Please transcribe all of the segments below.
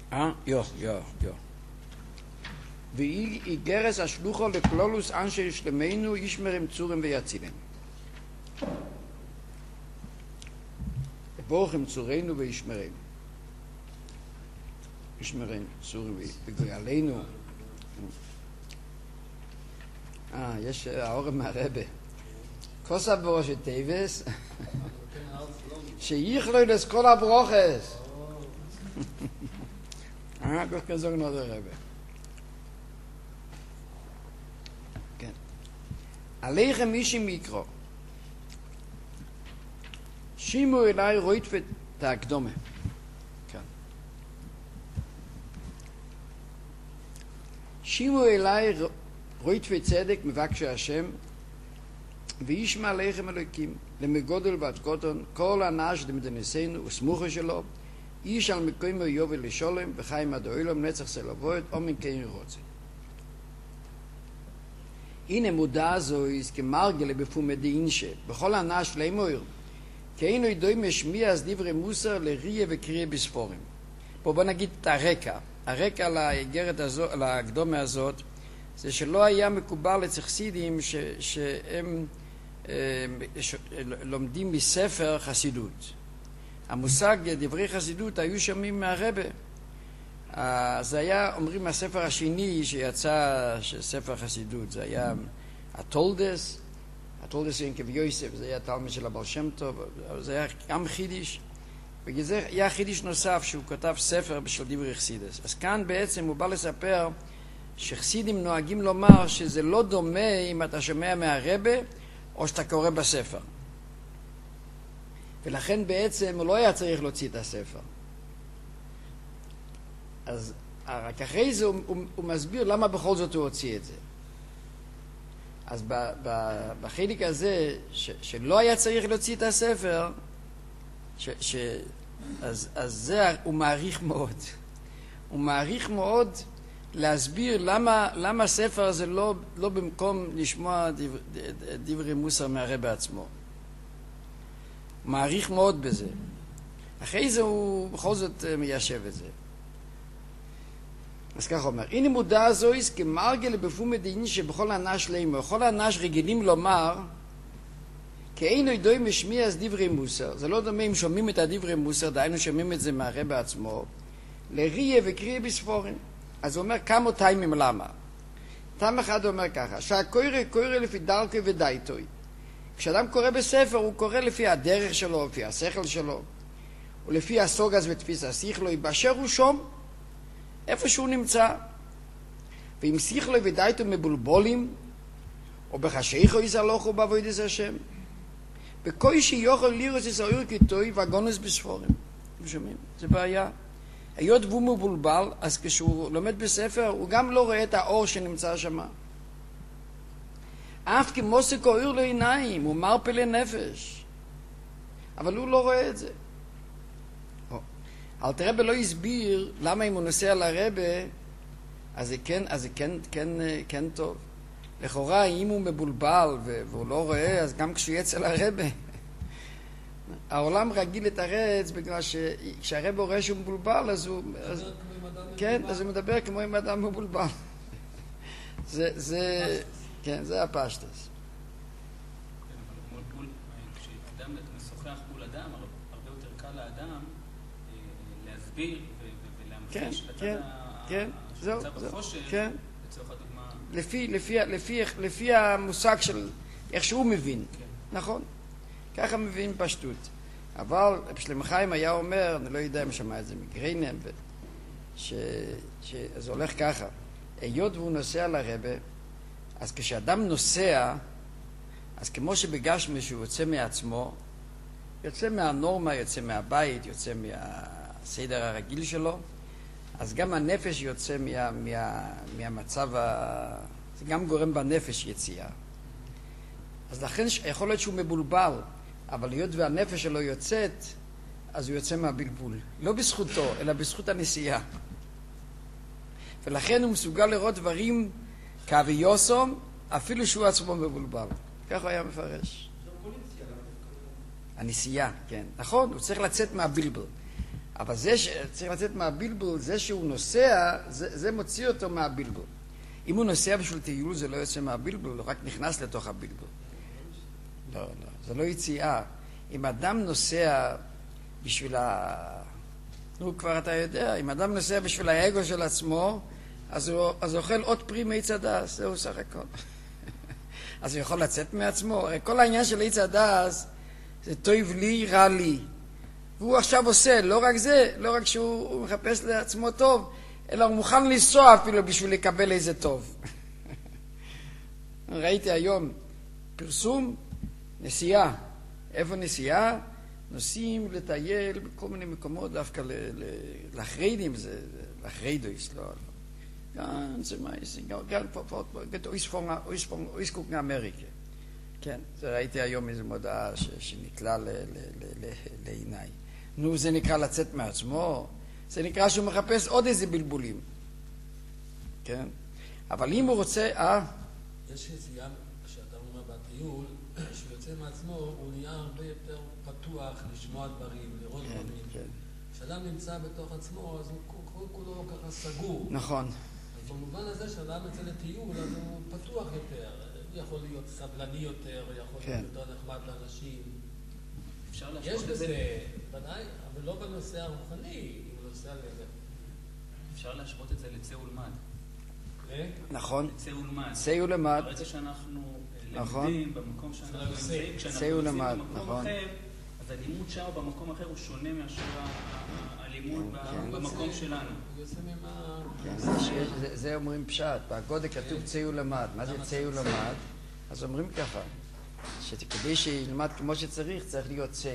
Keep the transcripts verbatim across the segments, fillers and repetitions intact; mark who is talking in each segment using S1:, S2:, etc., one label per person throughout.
S1: אה? יו, יו, יו. והיא איגרס השלוחו לכלולוס אנשי ישלמנו ישמרם צורם ויצילם. בורכם צורנו וישמרם. ישמרם צורם ויגויעלינו. אה, יש האורם מהרבה. כוס הברוש טייבס, שיכלו לסכל הברוכס. אה, כך כזו גנות הרבה. כן. עליכם אישי מיקרו. שימו אליי רוית ואת הקדומה. כן. שימו אליי רוית וצדק מבקשי השם, וישמע עליכם אלוקים, למגודל ועד קוטון, כל הנש דמדנסנו וסמוכה שלו, איש על מקומו יובל לשולם, וחיים עד אוילום, נצח סלבוית, אומן כן רוצה. הנה מודע זו, כמרגלה בפומי דאינשה, בכל הנש לאמור, כי אינו ידוי משמיע אז דברי מוסר לריה וקריה בספורים. פה בוא נגיד את הרקע. הרקע לאגרת הזאת, להקדומה הזאת, זה שלא היה מקובל אצל חסידים ש, שהם אה, ש, לומדים מספר חסידות. המושג דברי חסידות היו שומעים מהרבה. אה, זה היה, אומרים, הספר השני שיצא של ספר חסידות, זה היה התולדס, התולדס ינקב יוסף, זה היה תלמיד של הבעל שם טוב, זה היה גם חידיש, וזה היה חידיש נוסף שהוא כתב ספר בשביל דברי חסידס. אז כאן בעצם הוא בא לספר שחסידים נוהגים לומר שזה לא דומה אם אתה שומע מהרבה או שאתה קורא בספר. ולכן בעצם הוא לא היה צריך להוציא את הספר. אז רק אחרי זה הוא, הוא, הוא מסביר למה בכל זאת הוא הוציא את זה. אז ב, ב, בחלק הזה ש, שלא היה צריך להוציא את הספר, ש, ש, אז, אז זה הוא מעריך מאוד. הוא מעריך מאוד להסביר למה, למה הספר הזה לא, לא במקום לשמוע דבר, דברי מוסר מהרב בעצמו. הוא מעריך מאוד בזה. אחרי זה הוא בכל זאת מיישב את זה. אז כך אומר, הנה מודע זויס כמרגל בפומי דאין שבכל הנש לאמור. בכל הנש רגילים לומר, כי אינו ידוי משמיע אז דברי מוסר. זה לא דומה אם שומעים את הדברי מוסר, דהיינו שומעים את זה מהרב בעצמו, לריה וקריה בספורים. אז הוא אומר כמה טיימים למה. טעם אחד הוא אומר ככה, שהקורא קורא לפי דרכו ודייתוי. כשאדם קורא בספר, הוא קורא לפי הדרך שלו, לפי השכל שלו, ולפי הסוגס ותפיס השכלו, באשר הוא שום, איפה שהוא נמצא. ואם שכלו ודייתו מבולבולים, או בחשיכו יסלוחו בעבודת השם, בכל שיוכל לירוס יסעיר כתוי והגונס בספורים. אתם שומעים? זה בעיה. היות והוא מבולבל, אז כשהוא לומד בספר, הוא גם לא רואה את האור שנמצא שם. אף כמו שקוראים לו עיניים, הוא מרפא לנפש. אבל הוא לא רואה את זה. אלתר רבי לא הסביר למה אם הוא נוסע לרבי, אז זה כן, אז זה כן, כן, כן טוב. לכאורה, אם הוא מבולבל והוא לא רואה, אז גם כשהוא יצא לרבי, העולם רגיל לתרץ בגלל שכשהרב רואה שהוא מבולבל, אז הוא... אז, כן, אז הוא מדבר כמו עם אדם מבולבל. זה, זה, כן, זה הפשטס.
S2: כשאדם משוחח מול אדם, הרבה יותר קל לאדם להסביר ולהמחיש לצד החושך, לצורך הדוגמה...
S1: לפי, לפי, לפי, לפי המושג של איך שהוא מבין, נכון? ככה מבין פשטות. אבל שלמה חיים היה אומר, אני לא יודע אם שמע את זה מגריינם, שזה הולך ככה. היות והוא נוסע לרבה, אז כשאדם נוסע, אז כמו שבגשמי שהוא יוצא מעצמו, יוצא מהנורמה, יוצא מהבית, יוצא מהסדר הרגיל שלו, אז גם הנפש יוצא מה, מה, מהמצב, ה... זה גם גורם בנפש יציאה. אז לכן יכול להיות שהוא מבולבל, אבל היות והנפש שלו יוצאת, אז הוא יוצא מהבלבול. לא בזכותו, אלא בזכות הנסיעה. ולכן הוא מסוגל לראות דברים כאביוסום, אפילו שהוא עצמו מבולבל. כך הוא היה מפרש. הנסיעה, כן. נכון, הוא צריך לצאת מהבלבל. אבל זה שצריך לצאת מהבלבול, זה שהוא נוסע, זה, זה מוציא אותו מהבלבול. אם הוא נוסע בשביל טיול, זה לא יוצא מהבלבול, הוא רק נכנס לתוך הבלבול. לא, לא, זה לא יציאה. אם אדם נוסע בשביל ה... נו, כבר אתה יודע, אם אדם נוסע בשביל האגו של עצמו, אז הוא, אז הוא אוכל עוד פרי מעץ הדס, זהו סך הכל. אז הוא יכול לצאת מעצמו. כל העניין של עץ הדס, זה טוב לי, רע לי. והוא עכשיו עושה, לא רק זה, לא רק שהוא מחפש לעצמו טוב, אלא הוא מוכן לנסוע אפילו בשביל לקבל איזה טוב. ראיתי היום פרסום, נסיעה. איפה נסיעה? נוסעים לטייל בכל מיני מקומות, דווקא לחרדים, זה לחרדויס, לא. גם זה מה, גם אויסקוק מאמריקה. כן, ראיתי היום איזו מודעה שנקלע לעיניי. נו, זה נקרא לצאת מעצמו, זה נקרא שהוא מחפש עוד איזה בלבולים. כן? אבל אם הוא רוצה, אה?
S3: יש יציאה, כשאתה אומר בטיול, שהוא יוצא מעצמו, הוא נהיה הרבה יותר פתוח לשמוע דברים, לראות דברים. כשאדם נמצא בתוך עצמו, אז הוא כולו ככה סגור.
S1: נכון.
S3: אז במובן הזה שאדם יוצא לטיול, אז הוא פתוח יותר. הוא יכול להיות סבלני יותר, הוא יכול להיות יותר נחמד לאנשים. יש בזה, ודאי, אבל לא בנושא הרוחני, אם נושא לזה.
S2: אפשר להשוות את זה לצא ולמד.
S1: נכון.
S2: צא ולמד.
S1: צא ולמד.
S2: ברגע שאנחנו למדים במקום שאנחנו נמצאים, כשאנחנו
S1: צא ולמד,
S2: נמצאים במקום אחר, אז הלימוד שם במקום אחר הוא שונה מאשר הלימוד במקום שלנו.
S1: זה אומרים פשט, בגודל כתוב צא ולמד. מה זה צא ולמד? אז אומרים ככה, שכדי שילמד כמו שצריך, צריך להיות צא.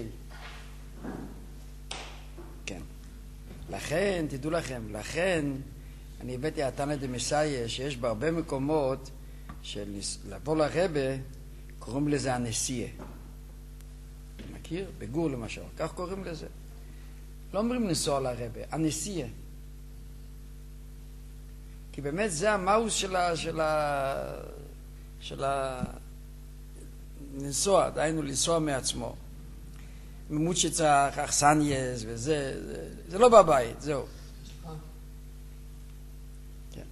S1: כן. לכן, תדעו לכם, לכן, אני הבאתי התנא דמסייע, שיש בהרבה מקומות של לבוא לרבה, קוראים לזה הנסיעה. אתה מכיר? בגור למשל, כך קוראים לזה. לא אומרים לנסוע לרבה, הנסיעה. כי באמת זה המאוס של ה... של ה... של ה... לנסוע, דיינו לנסוע מעצמו. ממות שצריך, אכסניאס וזה, זה, זה לא בבית, זהו. כן.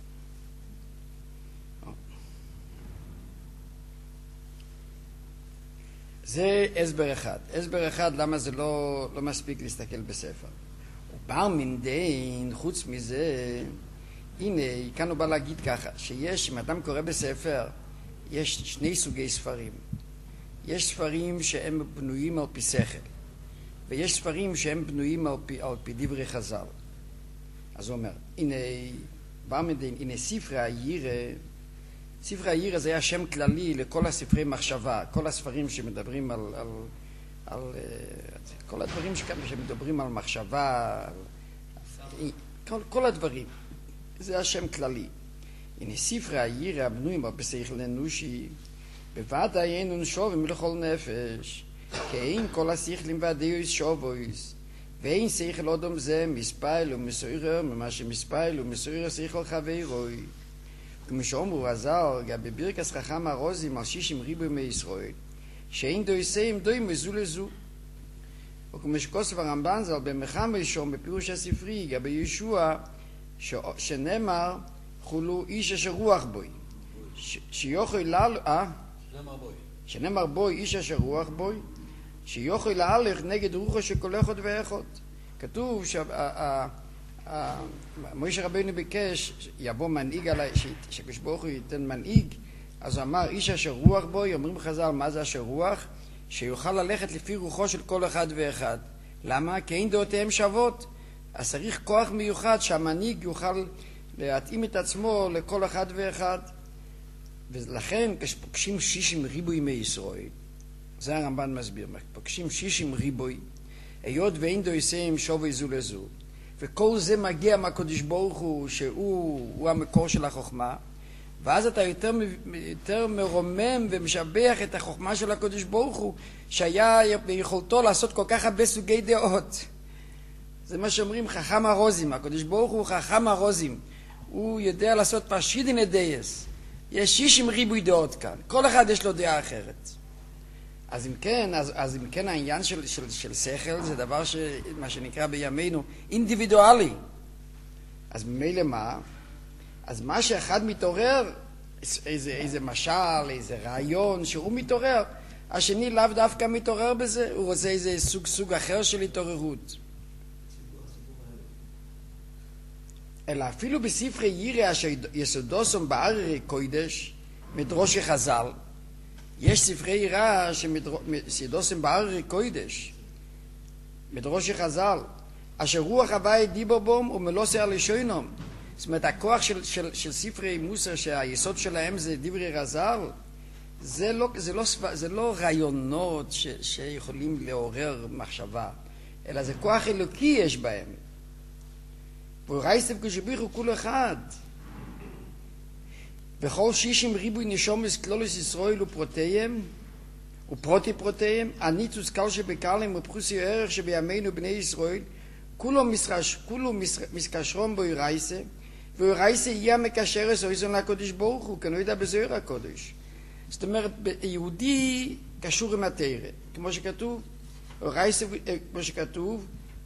S1: זה הסבר אחד. הסבר אחד, למה זה לא, לא מספיק להסתכל בספר. ובר מן דין, חוץ מזה, הנה, כאן הוא בא להגיד ככה, שיש, אם אדם קורא בספר, יש שני סוגי ספרים. יש ספרים שהם בנויים על פי שכל, ויש ספרים שהם בנויים על פי, על פי דברי חז"ל. אז הוא אומר, הנה, בר מן דין, הנה ספרי הירא, ספרי הירא זה היה שם כללי לכל הספרי מחשבה, כל הספרים שמדברים על, על, על, על כל הדברים שמדברים על מחשבה, על, כל, כל הדברים. זה השם כללי. הנה ספרי הירא הבנויים על פי שכל אנושי, בוודאי אין שובים לכל נפש, כי אין כל השכלים והדיוס שובויס, ואין שכל אדם זה מספייל ומסוירר ממה שמספייל ומסוירר שכל חברוי. כמו שאומרו הזר, גבי ברכס חכם הרוזים על שישים ריבוי מישראל, שאין דויסים דוימו זו לזו. וכמו שכוסף הרמב"ן ז"ל במחם ראשון בפירוש הספרי, גבי ישוע, שנאמר, חולו איש אשר רוח בוי. שיוכל לעלות, אה? שנאמר בוי, איש אשר רוח בוי, שיוכל להלך נגד רוחו של כל אחד ואחד. כתוב שמוישה רבינו ביקש, יבוא מנהיג עליי, שקדוש ברוך הוא ייתן מנהיג, אז הוא אמר, איש אשר רוח בוי, אומרים חז"ל, מה זה אשר רוח? שיוכל ללכת לפי רוחו של כל אחד ואחד. למה? כי אין דעותיהם שוות. אז צריך כוח מיוחד שהמנהיג יוכל להתאים את עצמו לכל אחד ואחד. ולכן כשפוגשים שישים ריבוי מישראל, זה הרמב"ן מסביר, פוגשים שישים ריבוי, היות ואין דויסים שווה זו לזו, וכל זה מגיע מהקדוש ברוך הוא, שהוא הוא המקור של החוכמה, ואז אתה יותר, יותר מרומם ומשבח את החוכמה של הקדוש ברוך הוא, שהיה ביכולתו לעשות כל כך הרבה סוגי דעות. זה מה שאומרים חכם הרוזים, הקדוש ברוך הוא חכם הרוזים, הוא יודע לעשות פרשידין דייס. יש שישים ריבוי דעות כאן, כל אחד יש לו דעה אחרת. אז אם כן, אז, אז אם כן העניין של, של, של שכל זה דבר ש, מה שנקרא בימינו אינדיבידואלי. אז ממילא מה? אז מה שאחד מתעורר, איזה, איזה משל, איזה רעיון שהוא מתעורר, השני לאו דווקא מתעורר בזה, הוא רוצה איזה סוג סוג אחר של התעוררות. אלא אפילו בספרי ירא שיסודוסם באררי קודש, מדרושי חז"ל, יש ספרי ירא שיסודוסם באררי קודש, מדרושי חז"ל, אשר רוח הווי דיבור בום ומלוסר לשוינום. זאת אומרת, הכוח של, של, של ספרי מוסר שהיסוד שלהם זה דברי חז"ל, זה לא, זה לא, זה לא רעיונות ש, שיכולים לעורר מחשבה, אלא זה כוח אלוקי יש בהם. ורייסטב כשביחו כול אחד. וכל שישים ריבוי נשומס כלולוס ישראל ופרוטיהם, ופרוטי פרוטיהם, הניצוס קל שבקלם ופחוסי הערך שבימינו בני ישראל, כולו מסרש, כולו מסקשרום בו ירייסה, וירייסה יהיה המקשר איזון לקודש ברוך הוא, כנו ידע בזוהר הקודש. זאת אומרת, יהודי קשור עם התורה, כמו שכתוב, ירייסה, כמו שכתוב,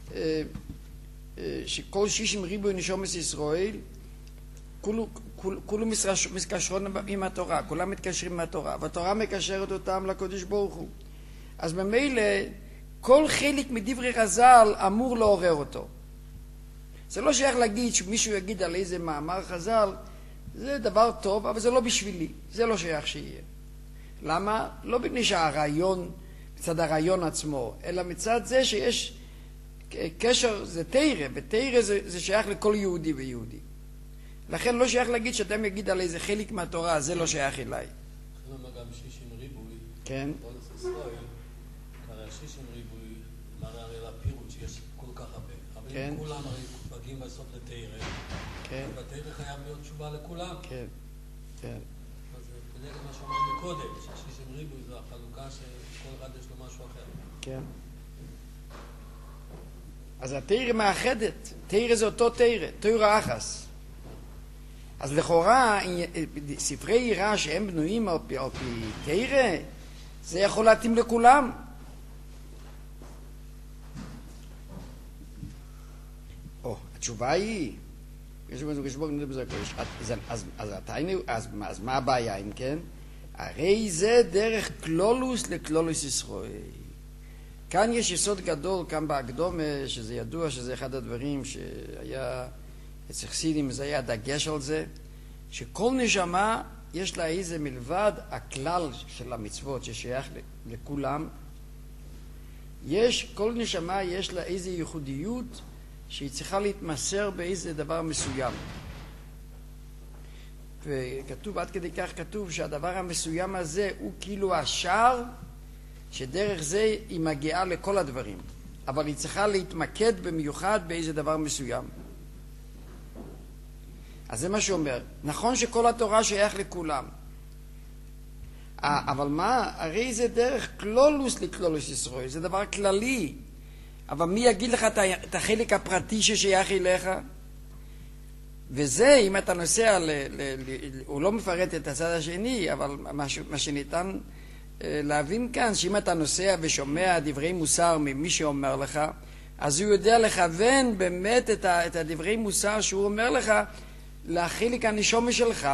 S1: שכל שישים ריבוי נשומס ישראל, כולו, כולו מסקשרון עם התורה, כולם מתקשרים עם התורה, והתורה מקשרת אותם לקודש ברוך הוא. אז ממילא, כל חלק מדברי חז"ל אמור לעורר אותו. זה לא שייך להגיד שמישהו יגיד על איזה מאמר חז"ל, זה דבר טוב, אבל זה לא בשבילי, זה לא שייך שיהיה. למה? לא בגלל שהרעיון, מצד הרעיון עצמו, אלא מצד זה שיש קשר, זה תורה, ותורה זה, זה שייך לכל יהודי ויהודי. לכן לא שייך להגיד שאתם יגיד על איזה חלק מהתורה, זה לא שייך אליי.
S3: לכן גם שישים ריבוי,
S1: כן.
S3: אונס ישראל, הרי שישים ריבוי, מראה הרי לפירוט שיש כל כך הרבה. אבל
S1: כן.
S3: כולם הרי מגיעים בסוף לתורה.
S1: כן.
S3: בתורה חייב להיות תשובה לכולם.
S1: כן, כן.
S3: אז כדי מה שאומרים מקודם, ששישים ריבוי זו החלוקה שכל אחד יש לו משהו אחר.
S1: כן. אז התורה מאחדת, תורה זה אותו תורה, תורה אחס. אז לכאורה, ספרי ירא שהם בנויים על פי, על פי תורה, זה יכול להתאים לכולם. או, התשובה היא, אז מה הבעיה אם כן? הרי זה דרך כלולוס לכלולוס ישראל. כאן יש יסוד גדול, כאן בהקדומה, שזה ידוע שזה אחד הדברים שהיה אצל חסידים, זה היה דגש על זה, שכל נשמה יש לה איזה מלבד הכלל של המצוות ששייך לכולם, יש, כל נשמה יש לה איזה ייחודיות שהיא צריכה להתמסר באיזה דבר מסוים. וכתוב, עד כדי כך כתוב שהדבר המסוים הזה הוא כאילו השער שדרך זה היא מגיעה לכל הדברים, אבל היא צריכה להתמקד במיוחד באיזה דבר מסוים. אז זה מה שאומר. נכון שכל התורה שייך לכולם, אבל מה? הרי זה דרך כלולוס לכלולוס ישראל, זה דבר כללי. אבל מי יגיד לך את החלק הפרטי ששייך אליך? וזה, אם אתה נוסע, ל, ל, ל, הוא לא מפרט את הצד השני, אבל מה, מה שניתן להבין כאן, שאם אתה נוסע ושומע דברי מוסר ממי שאומר לך, אז הוא יודע לכוון באמת את, ה, את הדברי מוסר שהוא אומר לך, לחלק הנשומי שלך.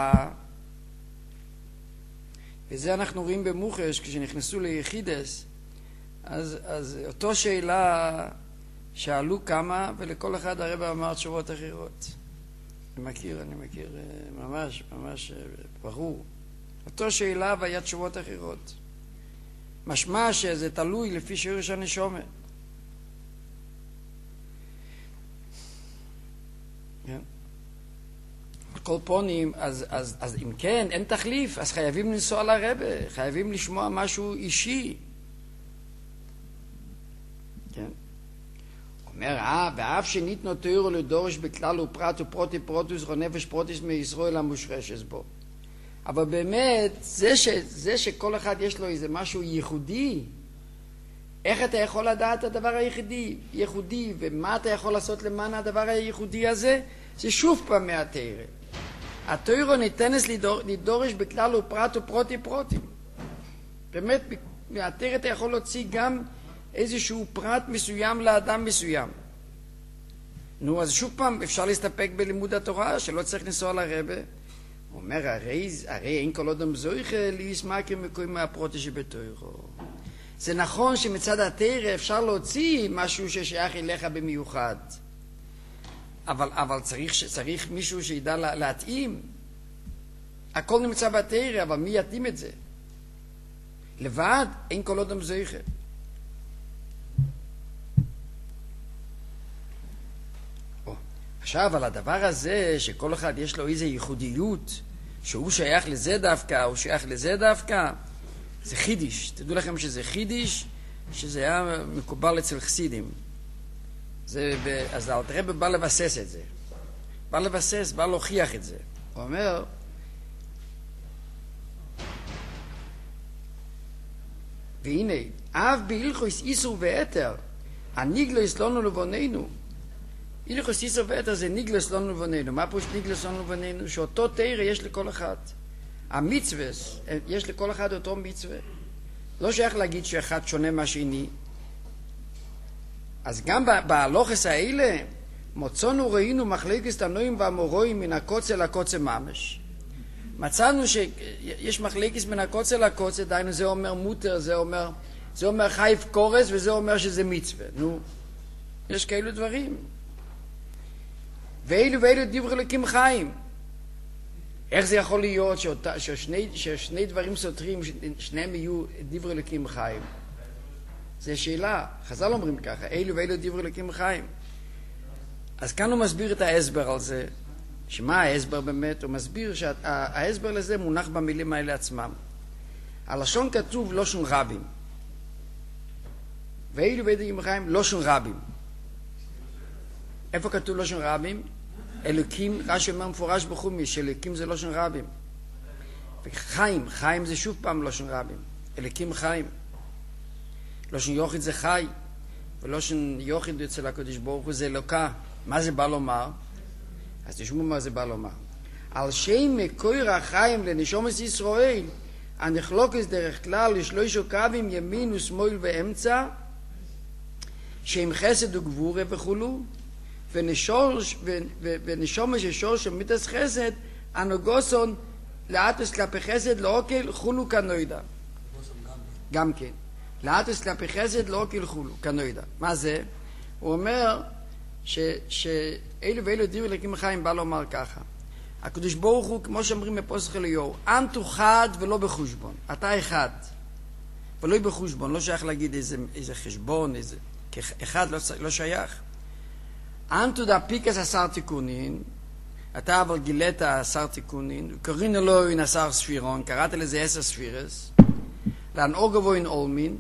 S1: וזה אנחנו רואים במוחש, כשנכנסו ליחידס, אז, אז אותו שאלה שאלו כמה, ולכל אחד הרב אמר תשובות אחרות. אני מכיר, אני מכיר, ממש, ממש ברור. אותו שאלה והיה תשובות אחרות. משמע שזה תלוי לפי שורש הנשמה. כן. כל פונים, אז, אז, אז אם כן, אין תחליף, אז חייבים לנסוע לרבה, חייבים לשמוע משהו אישי. כן. אומר, אה, ואף שניתנו תוירו לדורש בכלל ופרט ופרוטי פרוטוס ונפש פרוטיס מישראל המושרשת בו. אבל באמת, זה, ש, זה שכל אחד יש לו איזה משהו ייחודי, איך אתה יכול לדעת את הדבר הייחודי, ייחודי, ומה אתה יכול לעשות למען הדבר הייחודי הזה? זה שוב פעם מהתורה. התורה ניתנת לדור, לדורש בכלל ופרט ופרוטי פרוטים. באמת, מהתרא אתה יכול להוציא גם איזשהו פרט מסוים לאדם מסוים. נו, אז שוב פעם, אפשר להסתפק בלימוד התורה, שלא צריך לנסוע לרבה. הוא אומר, הרי, הרי אין כל אדם זויכה להסמק מקוים מהפרוטה שבתוירו. זה נכון שמצד התרא אפשר להוציא משהו ששייך אליך במיוחד. אבל, אבל צריך, צריך מישהו שידע לה, להתאים. הכל נמצא בתרא, אבל מי יתאים את זה? לבד אין כל אדם זויכה. עכשיו, על הדבר הזה, שכל אחד יש לו איזו ייחודיות, שהוא שייך לזה דווקא, הוא שייך לזה דווקא, זה חידיש. תדעו לכם שזה חידיש, שזה היה מקובל אצל חסידים. זה, אז אלתר רבי בא לבסס את זה. בא לבסס, בא להוכיח את זה. הוא אומר, והנה, אב בהלכוס איסור ואתר, הניגלוס לנו לבוננו. הלכוס איסור ואתר זה ניגלוס לנו לבוננו. מה פשוט ניגלוס לנו לבוננו? שאותו תרא יש לכל אחד. המצווה, יש לכל אחד אותו מצווה. לא שייך להגיד שאחד שונה מהשני. אז גם בהלוכס האלה, מוצאנו ראינו מחלקת תנועים והמורואים מן הקוצה לקוצה ממש. מצאנו שיש מחלקת מן הקוצה לקוצה, דיינו זה אומר מותר, זה אומר, זה אומר חייב קורס וזה אומר שזה מצווה. נו, יש כאלו דברים. ואילו ואילו דברי אלוקים חיים. איך זה יכול להיות שאותה, ששני, ששני דברים סותרים, שניהם יהיו דברי אלוקים חיים? זו שאלה. חז"ל אומרים ככה, אילו ואילו דברי אלוקים חיים. אז כאן הוא מסביר את ההסבר על זה. שמה ההסבר באמת? הוא מסביר שההסבר לזה מונח במילים האלה עצמם. הלשון כתוב לושן רבים. ואילו ואילו דברי אלוקים חיים, לושן רבים. איפה כתוב לושן רבים? אלוקים, רש"י אומר מפורש בחומי, שאלוקים זה לושן רבים. וחיים, חיים זה שוב פעם לושן רבים. אלוקים חיים. לושן יוחיד זה חי, ולושן יוחיד אצל הקדוש ברוך הוא זה אלוקה. מה זה בא לומר? אז תשמעו מה זה בא לומר. על שם מקור החיים לנשומת ישראל, הנחלוקת דרך כלל לשלושה קווים ימין ושמאל ואמצע, שהם חסד וגבורה וכולו, ונשומה ששור של מיתס חסד, הנוגוסון לאטוס כלפי חסד לאוקל חולו כנוידה. גם כן. לאטוס כלפי חסד לאוקל חולו כנוידה. מה זה? הוא אומר שאלו ואלו דברי אלוקים חיים בא לומר ככה. הקדוש ברוך הוא, כמו שאומרים בפוסח אליהו, אנטו חד ולא בחושבון. אתה אחד. ולא בחושבון. לא שייך להגיד איזה, איזה חשבון, איזה... אחד לא, לא שייך. אנטו דפיקס עשר תיקונין, אתה אבל גילית עשר תיקונין, קוראים אלוהים עשר ספירון, קראת לזה עשר ספירס, להנהוג אבוין אולמין,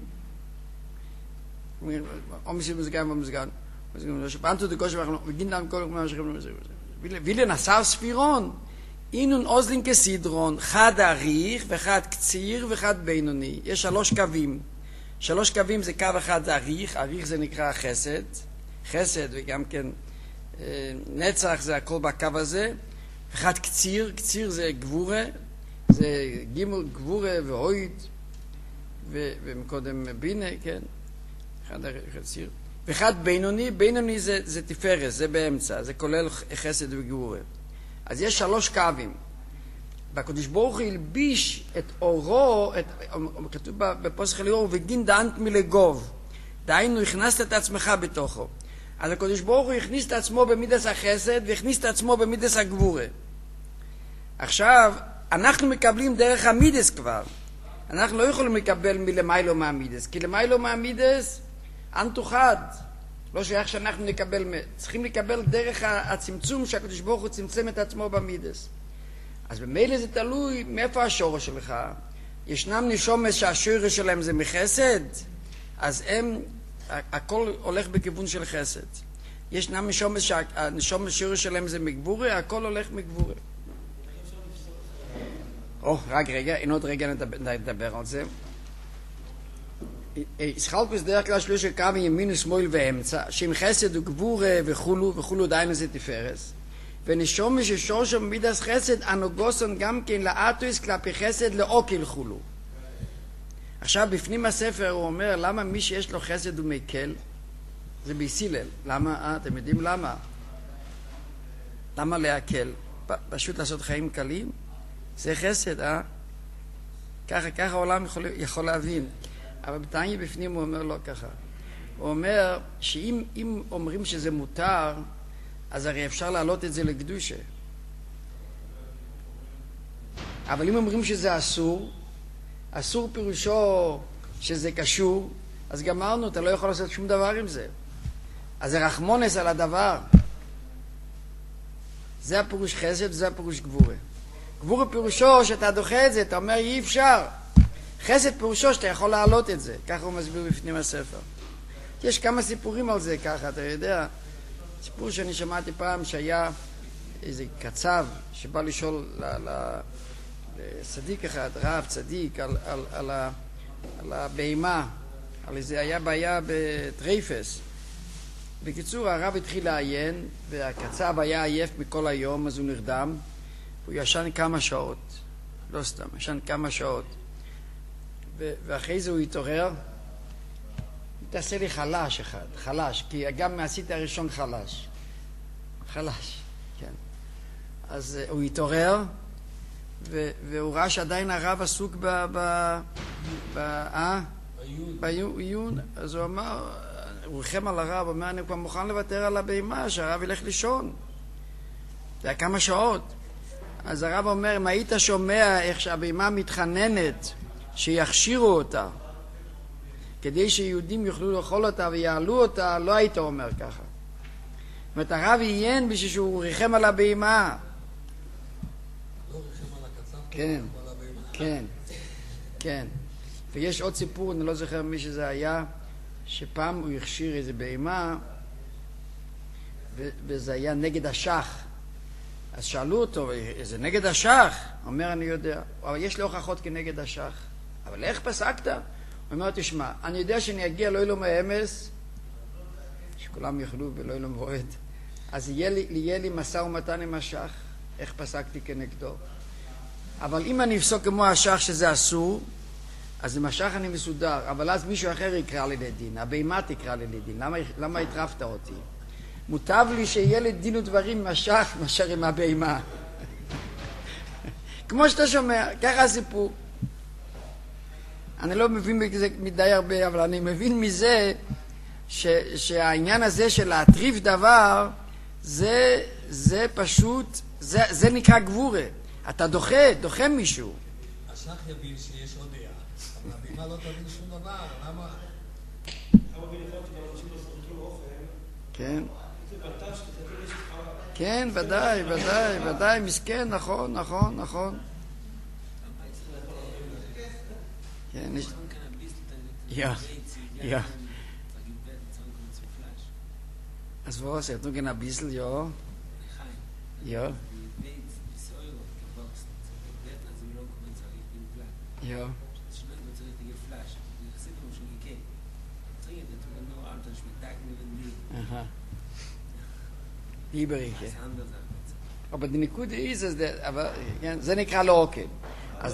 S1: או מסיב מזגן ומזגן, אנטו דקוש וגין דם כל מה שחייבים למזגן. וילן עשר ספירון, אינון אוזלין כסידרון, חד אריך וחד קציר וחד בינוני. יש שלוש קווים. שלוש קווים זה קו אחד זה אריך, אריך זה נקרא חסד, חסד וגם כן נצח זה הכל בקו הזה. אחד קציר, קציר זה גבורה, זה גימל גבורה והויד ומקודם בינה, כן, אחד קציר. ואחד בינוני, בינוני זה, זה תפארת, זה באמצע, זה כולל חסד וגבורה. אז יש שלוש קווים. והקדוש ברוך הוא הלביש את אורו, את, כתוב בפוסח אליהו, וגין דאנת מלגוב. דהיינו, הכנסת את עצמך בתוכו. אז הקדוש ברוך הוא הכניס את עצמו במידס החסד, והכניס את עצמו במידס הגבורה. עכשיו, אנחנו מקבלים דרך המידס כבר. אנחנו לא יכולים לקבל מלמיילו מהמידס, כי למיילו מהמידס, אנטו חד. לא שייך שאנחנו נקבל, צריכים לקבל דרך הצמצום שהקדוש ברוך הוא צמצם את עצמו במידס. אז במילא זה תלוי מאיפה השורש שלך. ישנם נשומות שהשורש שלהם זה מחסד, אז הם, הכל הולך בכיוון של חסד. ישנם נשומות שהנשומות השורש שלהם זה מגבורה, הכל הולך מגבורה. או, רק רגע, אין עוד רגע נדבר על זה. ישחלקוס דרך כלל שלושה קווים ימין ושמאל ואמצע, שהם חסד וגבורה וכולו, וכולו דיינו זה תפארס. ונשום ששורש מידס חסד הנוגוסון גם כן לאטוס כלפי חסד לאוקיל חולו. עכשיו, בפנים הספר הוא אומר, למה מי שיש לו חסד הוא מקל? זה ביסילל. למה? אה, אתם יודעים למה? למה להקל? פשוט לעשות חיים קלים? זה חסד, אה? ככה, ככה העולם יכול, יכול להבין. אבל בתניא בפנים הוא אומר לא ככה. הוא אומר שאם אם אומרים שזה מותר, אז הרי אפשר להעלות את זה לקדושה. אבל אם אומרים שזה אסור, אסור פירושו שזה קשור, אז גמרנו, אתה לא יכול לעשות שום דבר עם זה. אז זה רחמונס על הדבר. זה הפירוש חסד, זה הפירוש גבורה. גבורה פירושו שאתה דוחה את זה, אתה אומר אי אפשר. חסד פירושו שאתה יכול להעלות את זה. ככה הוא מסביר בפנים הספר. יש כמה סיפורים על זה ככה, אתה יודע. סיפור שאני שמעתי פעם שהיה איזה קצב שבא לשאול לצדיק אחד, רב צדיק, על, על, על, ה, על הבהמה, על איזה היה בעיה בטרייפס. בקיצור, הרב התחיל לעיין, והקצב היה עייף מכל היום, אז הוא נרדם. הוא ישן כמה שעות, לא סתם, ישן כמה שעות. ו- ואחרי זה הוא התעורר, תעשה לי חלש אחד, חלש, כי גם מעשית הראשון חלש. חלש, כן. אז uh, הוא התעורר, ו- והוא ראה שעדיין הרב עסוק ב... ב... ב... אה? בעיון. אז הוא אמר, הוא ריחם על הרב, הוא אומר, אני כבר מוכן לוותר על הבהמה, שהרב ילך לישון. זה היה כמה שעות. אז הרב אומר, אם היית שומע איך שהבהמה מתחננת שיכשירו אותה, כדי שיהודים יוכלו לאכול אותה ויעלו אותה, לא היית אומר ככה. זאת אומרת, הרב עיין בשביל שהוא ריחם על הבהמה.
S3: לא ריחם על הקצב,
S1: כן,
S3: על הבהמה.
S1: כן, כן. ויש עוד סיפור, אני לא זוכר מי שזה היה, שפעם הוא הכשיר איזה בהמה, וזה היה נגד השח. אז שאלו אותו, זה נגד השח? הוא אומר, אני יודע. אבל יש לי הוכחות כנגד השח. אבל איך פסקת? הוא אומר, תשמע, אני יודע שאני אגיע לא ילום האמס, שכולם יאכלו ולא ילום מועד, אז יהיה לי, יהיה לי משא ומתן עם השח, איך פסקתי כנגדו. אבל אם אני אפסוק כמו השח שזה אסור, אז עם השח אני מסודר, אבל אז מישהו אחר יקרא לי לדין, הבהמה תקרא לי לדין. למה, למה הטרפת אותי? מוטב לי שיהיה לי דין ודברים עם השח מאשר עם הבהמה. כמו שאתה שומע, ככה הסיפור. אני לא מבין בזה מדי הרבה, אבל אני מבין מזה ש, שהעניין הזה של להטריף דבר, זה, זה פשוט, זה, זה נקרא גבורה. אתה דוחה, דוחה מישהו.
S3: השח יבין שיש עוד דעה, אבל הבהמה לא תבין שום דבר, למה?
S1: כן. כן, ודאי, ודאי, ודאי, מסכן, נכון, נכון, נכון. כן, יש... Ja, ja. אז was, er tut ein bisschen, ja. Ja. Ja. Aha. Lieberige. Aber die Nikude ist es, aber זה נקרא לא אוכל. אז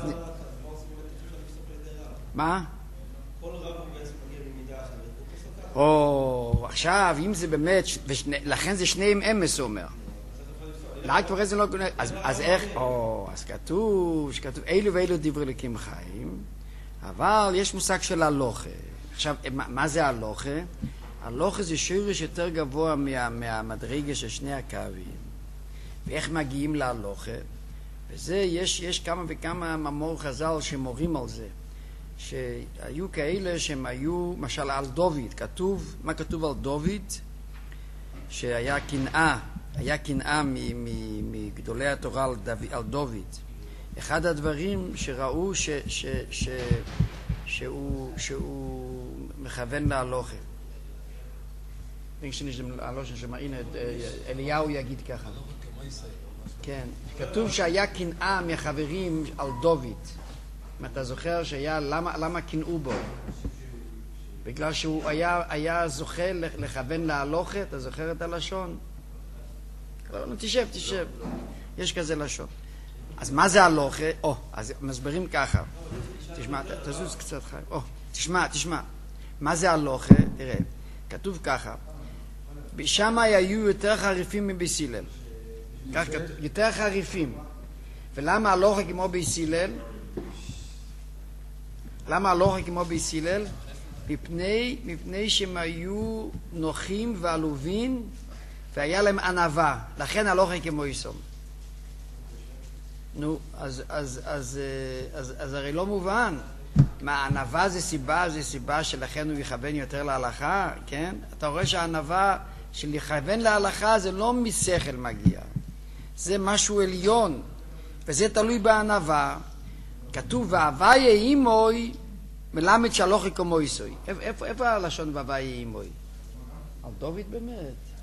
S1: מה?
S4: כל רב הוא בעצם מגיע במידה אחרת.
S1: או, עכשיו, אם זה באמת, לכן זה שניהם אמס, הוא אומר. רק פורס זה לא... אז איך? או, אז כתוב, שכתוב, אילו ואילו דברי אלוקים חיים, אבל יש מושג של הלוכה. עכשיו, מה זה הלוכה? הלוכה זה שורש יותר גבוה מהמדרגה של שני הקווים. ואיך מגיעים להלוכה? וזה, יש, יש כמה וכמה מאמור חז"ל שמורים על זה. שהיו כאלה שהם היו, משל על דוד, כתוב, מה כתוב על דוד? שהיה קנאה, היה קנאה מגדולי התורה על, דוד, על דוד. אחד הדברים שראו ש, ש, ש, שהוא, שהוא מכוון להלוכה. אליהו יגיד ככה. כן, כתוב שהיה קנאה מהחברים על דוד. אם אתה זוכר שהיה, למה, למה קנאו בו? בגלל שהוא היה, היה זוכה לכוון להלוכה, אתה זוכר את הלשון? לא, תשב, תשב. יש כזה לשון. אז מה זה הלוכה? או, אז מסברים ככה. תשמע, תזוז קצת חיים. או, תשמע, תשמע. מה זה הלוכה? תראה, כתוב ככה. שם היו יותר חריפים מבייס הלל. כך כתוב, יותר חריפים. ולמה הלוכה כמו בייס הלל? למה הלוכה כמו בייס הלל? מפני, מפני שהם היו נוחים ועלובים והיה להם ענווה. לכן הלוכה כמו איסום. נו, אז, אז, אז, אז, אז הרי לא מובן. מה, ענווה זה סיבה, זה סיבה שלכן הוא יכוון יותר להלכה, כן? אתה רואה שהענווה של לכוון להלכה זה לא משכל מגיע. זה משהו עליון, וזה תלוי בענווה. כתוב, והוויה אימוי מלמד שהלוכי כמו איסוי. איפה, איפה הלשון והוויה אימוי? על דוד באמת.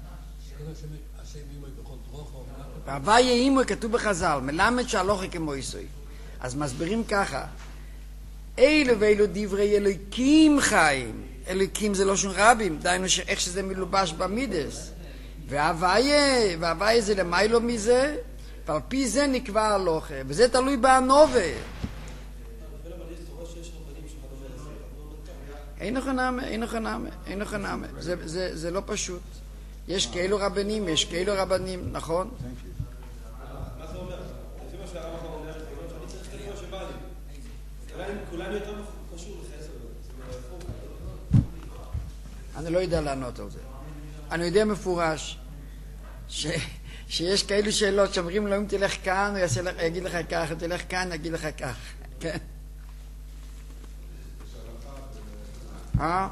S1: והוויה אימוי כתוב בחז"ל, מלמד שהלוכי כמו איסוי. אז מסבירים ככה, אילו ואילו דברי אלוקים חיים. אלוקים זה לא שום רבים, דיינו איך שזה מלובש במידס. והוויה, והוויה זה למיילו מזה, ועל פי זה נקבע הלוכה, וזה תלוי בענווה. אין חנמה, אין חנמה, אין חנמה. זה, זה, זה לא פשוט. יש כאלו רבנים, יש כאלו רבנים, נכון?
S4: מה זה אומר? לפי מה שהרב אחר אומר, אני צריך כנראה שבא לי. כולנו יותר קשור לחסר.
S1: אני לא יודע לענות על זה. אני יודע מפורש ש... שיש כאלו שאלות שאומרים לו אם תלך כאן, הוא לך, יגיד לך כך, אם תלך כאן, יגיד לך כך. כן? אה?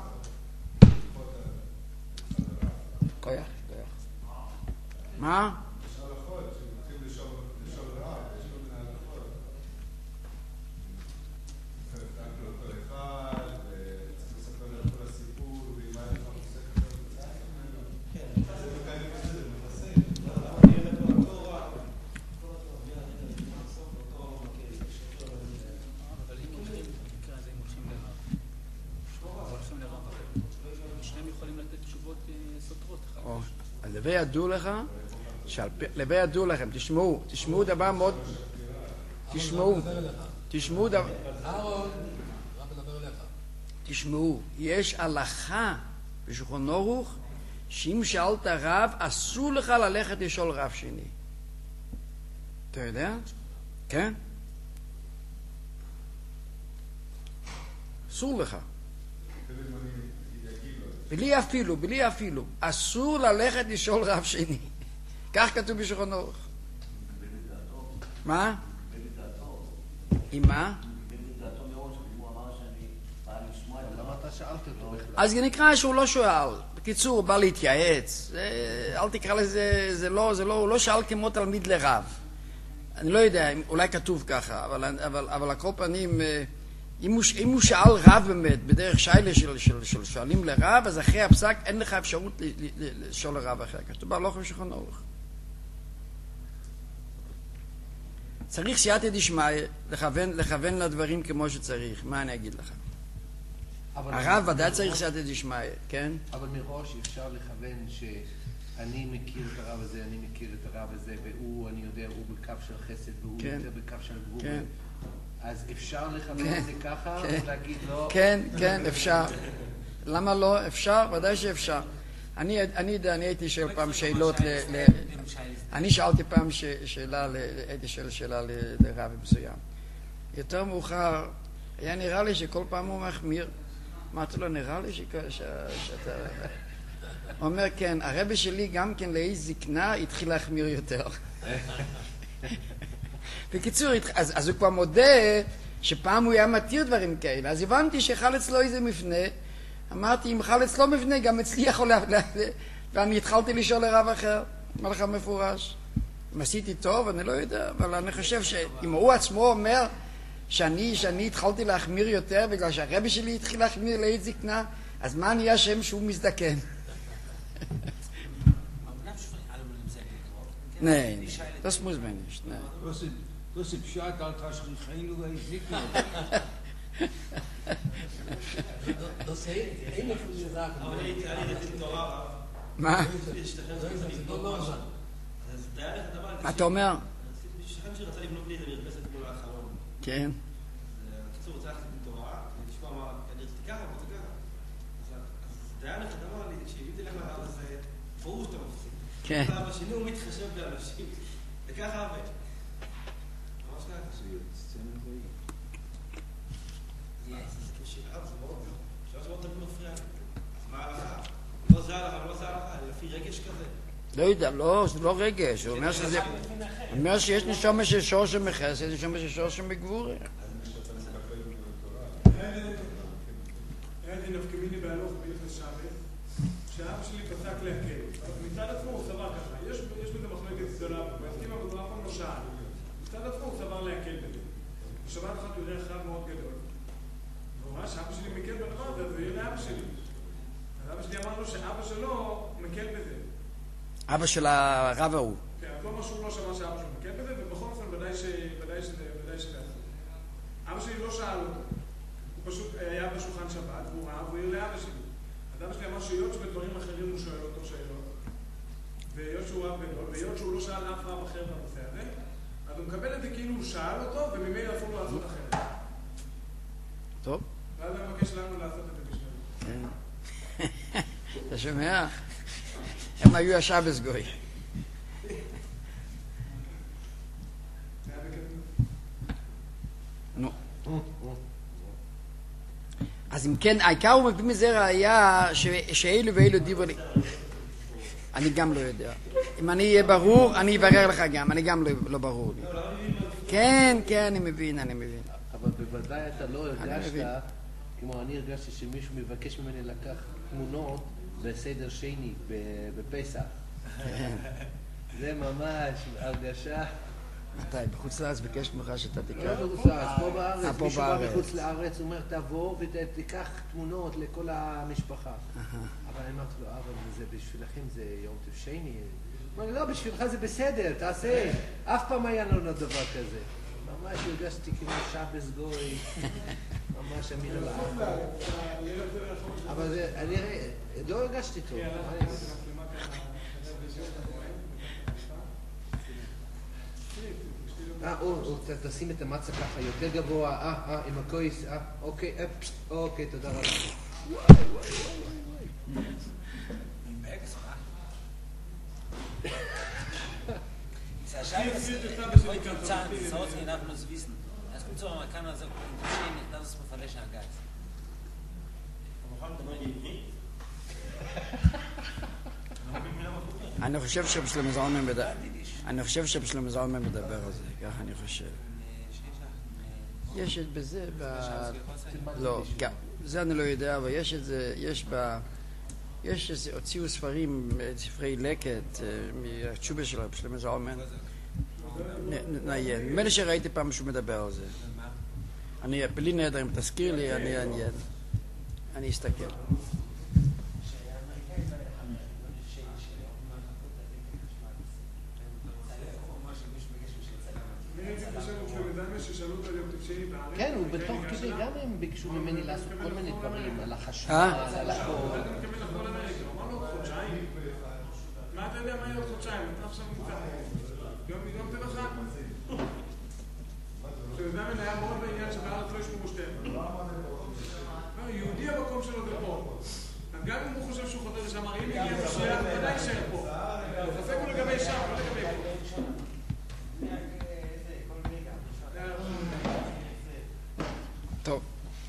S1: כוח, כוח. מה? לבי ידעו לך, לבי ידעו לכם, תשמעו, תשמעו דבר מאוד, תשמעו, תשמעו דבר, תשמעו, יש הלכה בשולחן ערוך, שאם שאלת רב, אסור לך ללכת לשאול רב שני. אתה יודע? כן? אסור לך. בלי אפילו, בלי אפילו. אסור ללכת לשאול רב שני. כך כתוב בשולחן ערוך. מה? עם מה? אז זה נקרא שהוא לא שואל. בקיצור, הוא בא להתייעץ. אל תקרא לזה, זה לא, זה לא, הוא לא שאל כמו תלמיד לרב. אני לא יודע, אולי כתוב ככה, אבל, אבל, אבל על כל פנים, אם הוא, אם הוא שאל רב באמת, בדרך שיילה של, של, של שואלים לרב, אז אחרי הפסק אין לך אפשרות לשאול לרב אחר. כתוב בהלכה בשולחן ערוך. צריך סייעתא דשמיא לכוון, לכוון לדברים כמו שצריך. מה אני אגיד לך? הרב ודאי צריך סייעתא דשמיא, כן?
S5: אבל מראש אפשר לכוון שאני מכיר את הרב הזה, אני מכיר את הרב הזה, והוא, אני יודע, הוא בקו של חסד, והוא
S1: כן.
S5: יותר בקו של גבול.
S1: כן.
S5: אז אפשר לכוון
S1: כן.
S5: את זה ככה,
S1: כן.
S5: ולהגיד לא...
S1: כן, כן, אפשר. למה לא? אפשר? ודאי שאפשר. אני, אני יודע, אני הייתי שואל פעם שאלות ל... ל... אני שאלתי פעם ש... שאלה, ל... הייתי שואל שאלה ל... לרב מסוים. יותר מאוחר, היה נראה לי שכל פעם הוא מחמיר. אמרתי לו, נראה לי ש... ש... שאתה... הוא אומר, כן, הרבי שלי גם כן לאי זקנה התחיל להחמיר יותר. בקיצור, אז, אז הוא כבר מודה שפעם הוא היה מתיר דברים כאלה. אז הבנתי שחל אצלו איזה מפנה. אמרתי, אם חל אצלו מפנה, גם אצלי יכול לה... ואני התחלתי לשאול לרב אחר. אומר לך מפורש. אם עשיתי טוב, אני לא יודע, אבל אני חושב שאם הוא עצמו אומר שאני, שאני התחלתי להחמיר יותר בגלל שהרבי שלי התחיל להחמיר לאי זקנה, אז מה נהיה שם שהוא מזדקן? Nein, das muss man nicht. Nein.
S6: Das ist Pschat, Alter, Schrichein, du weißt nicht.
S3: Das ist eine von den Sachen.
S4: אבל אני רציתי תורה.
S1: מה?
S4: להשתחרר את זה.
S3: לא נורא.
S4: אז תאר לך דבר.
S1: מה אתה אומר?
S4: להשתחרר שלי רצה לבנות לי איזה מרפסת מול החלון.
S1: כן.
S4: בקיצור, רוצה ללכת עם תורה, ולשמוע מה, אני רציתי ככה, רוצה ככה. אז דיין אחד אמר לי, שאם תלך לרב הזה, ברור שאתה מפסיק.
S1: כן.
S4: אבא שלי הוא מתחשב באנשים, וככה עבד. ממש ככה. זה כשאב, זה מאוד לא. שאלה שמאוד תמיד מפריע לי. אז מה ההלכה? לא זה ההלכה, לא זה ההלכה, לפי רגש כזה.
S1: לא יודע, לא, זה לא רגש, הוא אומר שזה... הוא אומר שיש נשמה של שורש המחס, יש נשמה של שורש המגבורה.
S7: היה לי נפקמיני בהלוך בהלכת שבת, שאבא שלי פסק להקל. מצד עצמו הוא סבר ככה, יש בזה מחלקת גדולה, הוא הסכים אבל הוא אף פעם לא שאל. מצד עצמו הוא סבר להקל בזה. בשבת אחת הוא יראה חב מאוד גדול. והוא ראה שאבא שלי מקל בדבר הזה, זה יהיה לאבא שלי. אז אבא שלי אמר לו שאבא שלו מקל בזה.
S1: אבא של הרב ההוא.
S7: כן, אז לא משהו לא שמע שאבא שלו מקל בזה, ובכל אופן ודאי שזה יעשו. אבא שלי לא שאל אותו. הוא פשוט היה בשולחן שבת, והוא ראה, והוא העיר לאבא שלי. אז אבא שלי אמר שהיות שבדברים אחרים הוא שואל אותו שאלות, והיות שהוא רב גדול, והיות שהוא לא שאל אף רב אחר בנושא הזה, אז הוא מקבל את זה כאילו הוא שאל אותו, וממילא אסור לו לעשות אחרת.
S1: טוב.
S7: ואז אני מבקש לנו לעשות את זה בשבילו.
S1: כן. אתה שומע? הם היו השבס גוי. נו. אז אם כן, העיקר הוא מביא מזה ראייה שאלו ואלו דיברו לי. אני גם לא יודע. אם אני אהיה ברור, אני אברר לך גם. אני גם לא ברור לי. כן, כן, אני מבין, אני מבין.
S5: אבל בוודאי אתה לא הרגשת, כמו אני הרגשתי שמישהו מבקש ממני לקח תמונות בסדר שני, בפסח. זה ממש הרגשה.
S1: מתי? בחוץ לארץ ביקש ממך שאתה תיקח?
S5: לא בחוץ לארץ, פה בארץ. מישהו בא בחוץ לארץ, הוא אומר תבוא ותיקח תמונות לכל המשפחה. אבל אני אמרתי לו, אבל זה בשבילכם זה יום טוב שני. הוא אומר, לא, בשבילך זה בסדר, תעשה. אף פעם היה לנו דבר כזה. ממש הרגשתי כמו שבס גוי. ממש אמין על האף. אבל אני לא הרגשתי טוב. אה, או, תשים את המצה ככה יותר גבוה, אה, אה, עם הכויס, אה, אוקיי, אה, אוקיי, תודה רבה. וואי, וואי, וואי,
S1: אני חושב שבשלמה זלמן מדבר אני חושב שבשלמה זלמן מדבר על זה, ככה אני חושב. יש את בזה, לא, זה אני לא יודע, אבל יש את זה, יש ב... יש איזה, הוציאו ספרים, ספרי לקט, מהתשובה שלו, בשלמה זלמן. נעיין. נדמה לי שראיתי פעם שהוא מדבר על זה. אני, בלי נהדר, אם תזכיר לי, אני אעניין. אני אסתכל.
S5: כן, ובתוך כדי גם הם ביקשו ממני לעשות כל מיני דברים, על החשמל, על הכל.
S7: אמרנו עוד חודשיים. מה אתה יודע מה יהיה עוד חודשיים? אתה עכשיו נמצא. יום טבע חג. שזמן היה מאוד בעניין שבארץ לא ישמעו שתיהם. יהודי המקום שלו זה פה. גם אם הוא חושב שהוא חותר לשם, אם יגיע משיח, הוא ודאי יישאר פה. הספק הוא לגבי שם, לא לגבי פה.
S1: טוב.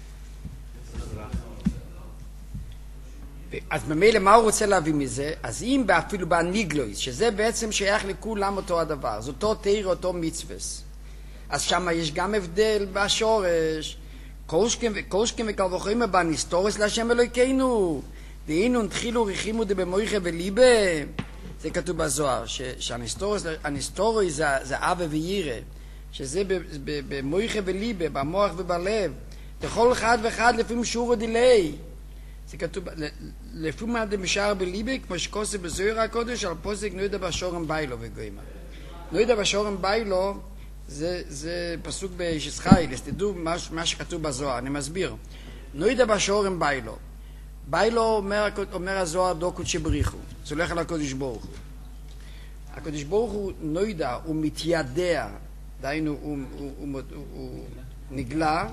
S1: אז ממילא מה הוא רוצה להביא מזה? אז אם אפילו באניגלויס, שזה בעצם שייך לכולם אותו הדבר, זה אותו תיר, אותו מצווס. אז שם יש גם הבדל בשורש. קושקים וקרבוכרים בנסתורס להשם אלוהינו. והיינו נתחילו ריחימו דבמויכה וליבה. זה כתוב בזוהר, שהנסתורס זה, זה אבא וירא. שזה במויכה וליבה, במוח ובלב. לכל אחד ואחד לפעמים שור ודילי. זה כתוב, לפעמים מה דמשאר בליבה, כמו שקוסה בזוהר הקודש, על פוסק נוידע בשורם ביילו וגוימה. נוידע בשורם ביילו, זה, זה פסוק בישסחייל, אז תדעו מה, מה שכתוב בזוהר, אני מסביר. נוידע בשורם ביילו. ביילו אומר, אומר הזוהר דו קודשי בריחו. זה הולך על הקודש ברוך הוא. הקודש ברוך הוא נוידע, הוא מתיידע, דהיינו הוא, הוא, הוא, הוא, הוא נגלה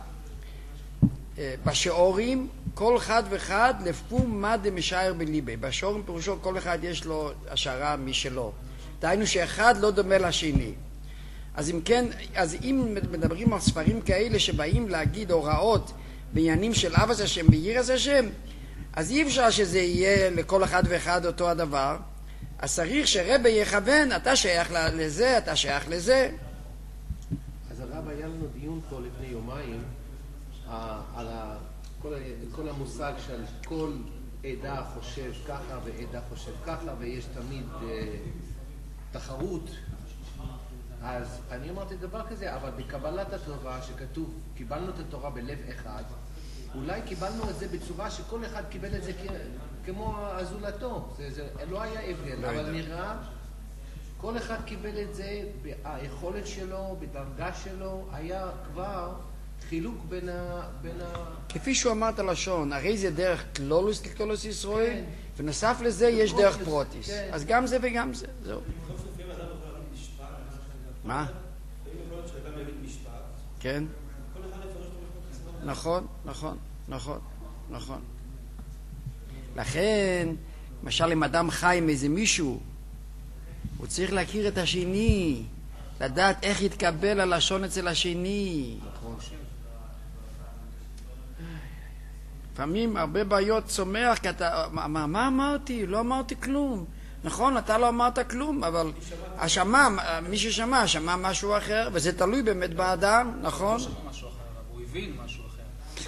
S1: בשיעורים כל אחד ואחד לפום מה דמשאר בליבי. בשיעורים פירושו כל אחד יש לו השערה משלו, דהיינו שאחד לא דומה לשני. אז אם כן, אז אם מדברים על ספרים כאלה שבאים להגיד הוראות בעניינים של אהבת השם ויראת השם, אז אי אפשר שזה יהיה לכל אחד ואחד אותו הדבר. אז צריך שרבי יכוון, אתה שייך לזה, אתה שייך לזה.
S5: אז הרב, היה לנו דיון פה לפני יומיים על כל, כל המושג של כל עדה חושב ככה ועדה חושב ככה, ויש תמיד אה, תחרות. אז אני אמרתי דבר כזה, אבל בקבלת התורה שכתוב, קיבלנו את התורה בלב אחד, אולי קיבלנו את זה בצורה שכל אחד קיבל את זה כמו הזולתו. זה, זה לא היה הבדל, אבל נראה, כל אחד קיבל את זה, היכולת שלו, בדרגה שלו, היה כבר חילוק בין ה... בין ה...
S1: כפי שהוא אמר את הלשון, הרי זה דרך כלולוס לכלולוס ישראל, כן. ונוסף לזה יש דרך פרוטיס. כן. אז גם זה וגם זה, זהו. מה? כן. נכון, נכון, נכון, נכון. לכן, למשל אם אדם חי עם איזה מישהו, הוא צריך להכיר את השני, לדעת איך יתקבל הלשון אצל השני. נכון. לפעמים הרבה בעיות צומח, כי אתה, מה, מה אמרתי? לא אמרתי כלום. נכון, אתה לא אמרת כלום, אבל השמע, מי ששמע, שמע משהו אחר, וזה תלוי באמת באדם, נכון?
S2: הוא שמע משהו אחר, הוא הבין משהו אחר.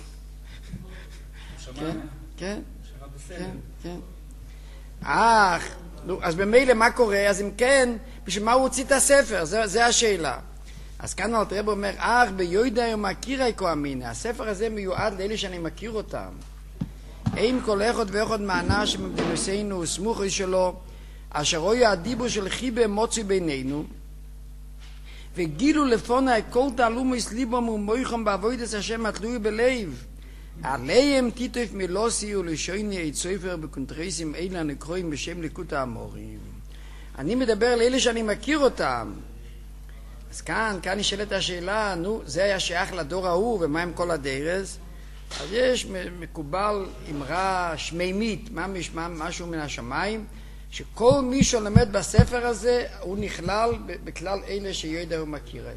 S1: כן, כן, כן, כן. אך, אז במילא מה קורה? אז אם כן, בשביל מה הוא הוציא את הספר? זה השאלה. אז כאן אלתר רבי אומר, אך ביודע ומכירי כה אמינא, הספר הזה מיועד לאלה שאני מכיר אותם. אם כל אחד ואחד מענה שמבדינוסינו סמוכי שלו, אשר רואה הדיבור של חיבה מוציא בינינו, וגילו לפונה כל תעלומס ליבם ומויכם בעבודת השם התלוי בלב, עליהם תיטוף מלוסי ולשויני את סופר בקונטרסים אלה נקרואים בשם ליקוט האמורים. אני מדבר לאלה שאני מכיר אותם. אז כאן, כאן נשאלת השאלה, נו, זה היה שייך לדור ההוא, ומה עם כל הדרס? אז יש מקובל אמרה שמימית, מה משמע, משהו מן השמיים, שכל מי שלומד בספר הזה, הוא נכלל בכלל אלה שיודע ומכירי.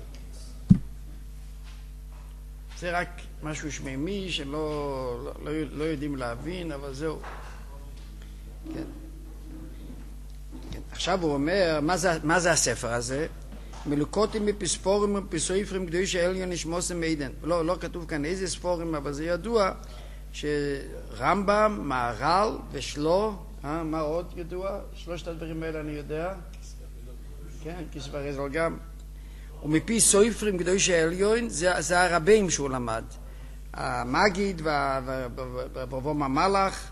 S1: זה רק משהו שמימי שלא לא, לא, לא יודעים להבין, אבל זהו. כן. כן. עכשיו הוא אומר, מה זה, מה זה הספר הזה? מלוקותים מפספורים ומפסויפרים קדושי עליון נשמוסם עדן. לא, לא כתוב כאן איזה ספורים, אבל זה ידוע שרמב"ם, מהר"ל ושלו, אה, מה עוד ידוע? שלושת הדברים האלה אני יודע. כן, כסבר עזל גם. ומפי סויפרים קדושי עליון, זה, זה הרבים שהוא למד. המגיד והברבום המלאך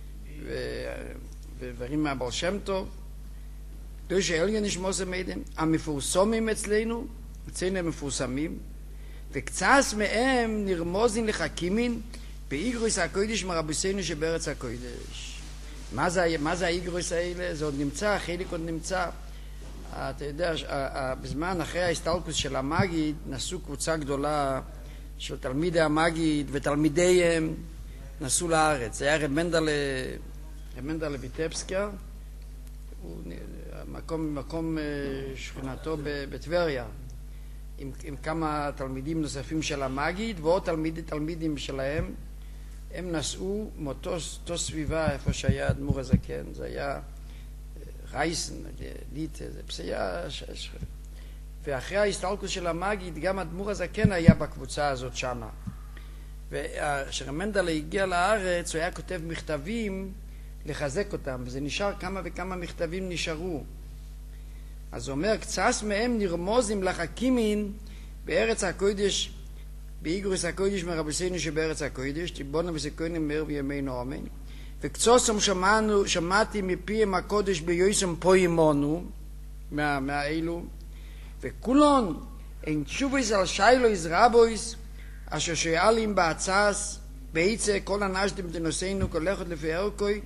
S1: ודברים מהבר שם טוב. קדושי עליון נשמוסם עדן. המפורסמים אצלנו, אצלנו הם מפורסמים, וקצת מהם נרמוזים לחכימין באיגרוס הקודש מרבוסינו שבארץ הקודש. מה זה, מה זה האיגרוס האלה? זה עוד נמצא, חלק עוד נמצא. אתה יודע, בזמן אחרי ההסתלקות של המגיד נסעו קבוצה גדולה של תלמידי המגיד ותלמידיהם נסעו לארץ. זה היה רב מנדלה, רב מנדלה ויטבסקיה, הוא מקום, מקום שכונתו בטבריה, עם, עם כמה תלמידים נוספים של המגיד ועוד תלמיד, תלמידים שלהם. הם נסעו מאותו סביבה איפה שהיה אדמו"ר הזקן. זה היה רייסן, ליטה, זה פסיעה. ואחרי ההסתלקות של המגיד, גם אדמו"ר הזקן היה בקבוצה הזאת שמה. וכשרב מנדלה הגיע לארץ, הוא היה כותב מכתבים לחזק אותם, וזה נשאר, כמה וכמה מכתבים נשארו. אז הוא אומר, קצת מהם נרמוזים לחכימין בארץ הקודש, באיגרוס הקודש מרבוסינו שבארץ הקודש, תיבונו וסקונים מהר בימינו אמן. וקצוסם שמענו, שמעתי מפיהם הקודש ביועסם פה ימונו, מה, מהאלו, וכולון, אין תשובויס על שיילויס רבויס, אשר שואלים בהצעס, בעצה כל הנשדם תנוסינו כל לכת לפי ערכוי,